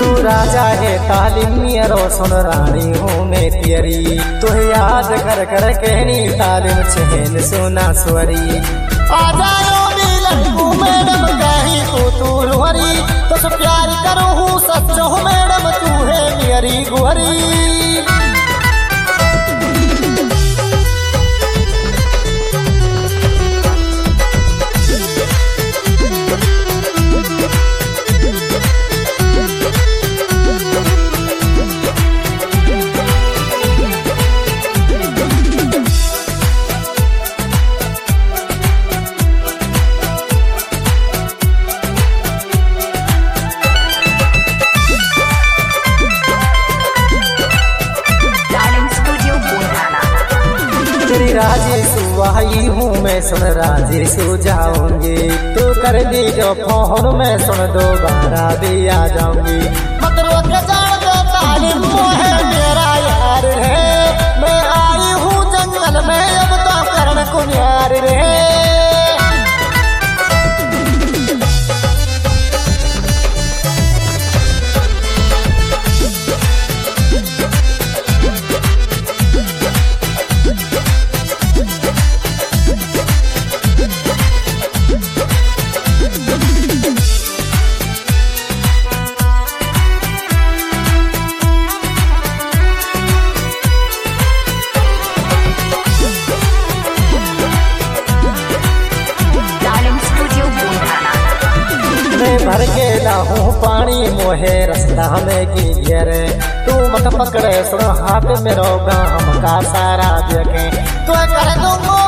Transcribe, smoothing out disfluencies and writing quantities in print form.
तू राजा है तालीम रो सुन रानी हूँ मैं तेरी तो याद कर कर कहनी तालीम चहन सोना स्वरी आ जाओ लड़कू मैडम कहीं तू रुहरी तो प्यार करो हूँ सच्चो मैडम तू है मेरी गुहरी। तेरी राजेशु आई हूँ मैं सुन राजेशु जाऊंगी तो कर दी जो फोन में सुन दोबारा भी आ जाऊंगी मत रोक जान दो तालीम है मेरा यार है मैं आई हूँ जंगल में अब तो करण को यार रे। भर के लाहूं पानी मोहे रास्ता में की घेरे तू मत पकड़े सुन हाथ में रोगा हमका सारा देखे तो कर दूंगा